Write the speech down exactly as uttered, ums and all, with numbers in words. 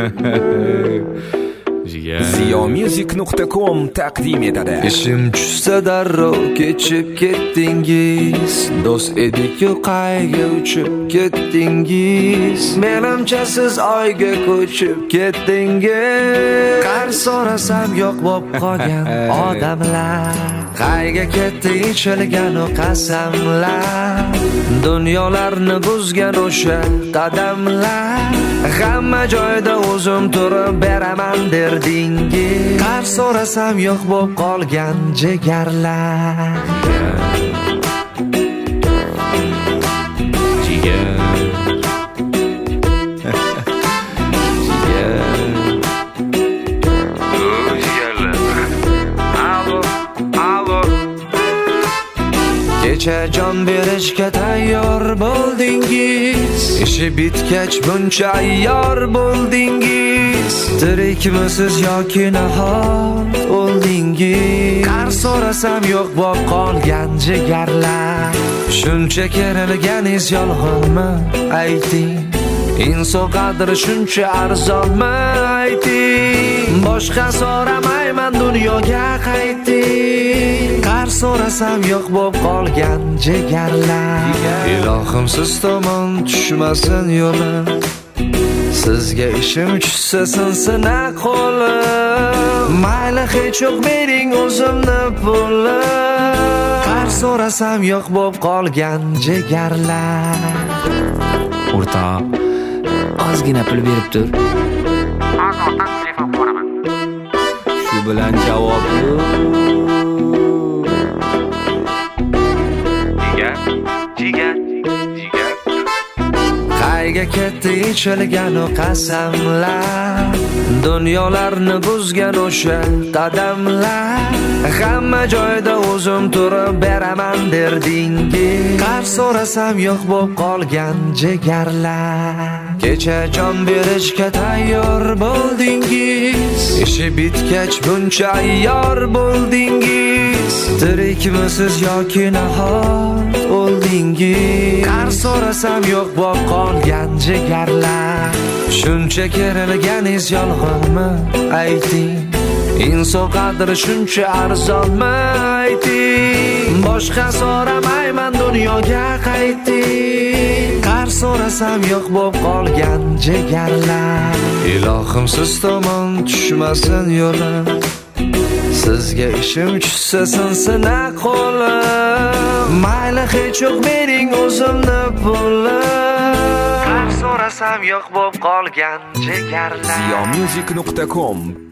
ziyomusic nuqta com taqdim etadi. Ishim tushsa darrov kechib ketdingiz, do'st edik-ku qayga uchib ketdingiz. Menimcha siz oyga ko'chib ketdingiz. Qar so'rasam yo'q bo'lib qolgan odamlar, qayga ketdi ichilgan o qasamlar, dunyolarni buzgan o'sha qadamlar. Hamma joyda o'zim turib beraman derdingiz. Qar so'rasam yo'q bo'lib qolgan jigarlar. Kecha jon berishga tayyor bo'ldingiz, ishi bitgach buncha ayyor bo'ldingiz. Tirikmisiz yoki nahot o'ldingiz? Qar so'rasam yo'q bo'lib qolgan jigarlar. Shuncha kerilganingiz yolg'onmi ayting? Inson qadri shuncha arzonmi ayting? Boshqa so'ramayman, dunyoga qayting. Qar so'rasam yo'q bo'lib qolgan jigarlar. Ilohim siz tomon tushmasin yo'lim, sizga ishim tushsa sinsin qo'lim. Mayli hech yo'q bering o'zimni pulim. Qar so'rasam yo'q bo'lib qolgan jigarlar. O'rtoq, ozgina pul berib tur. Azordan telefon qilaman. Shu bilan javob yo'q. Jigar, jigar, jigar. Qayga ketdi ichilgan o qasamlar, dunyolarni buzgan o'sha qadamlar. Hamma joyda o'zim turib beraman derdingiz. Qar so'rasam yo'q bo'lib qolgan jigarlar. Kecha jon berishga tayyor bo'ldingiz, ishi bitgach buncha ayyor bo'ldingiz. Tirikmisiz yoki nahot o'ldingiz? Qar so'rasam yo'q bo'lib qolgan jigarlar. Shuncha kerilganingiz yolg'onmi ayting? Inson qadri shuncha arzonmi ayting? Boshqa so'ramayman, dunyoga qayting. Qar so'rasam yo'q bo'lib qolgan jigarlar. Ilohim siz tomon tushmasin yo'lim, sizga ishim tushsa sinsin qo'lim. Mayli hech yo'q bering o'zimni pulim. Qar so'rasam yo'q bo'lib qolgan jigarlar. ziyomusic nuqta com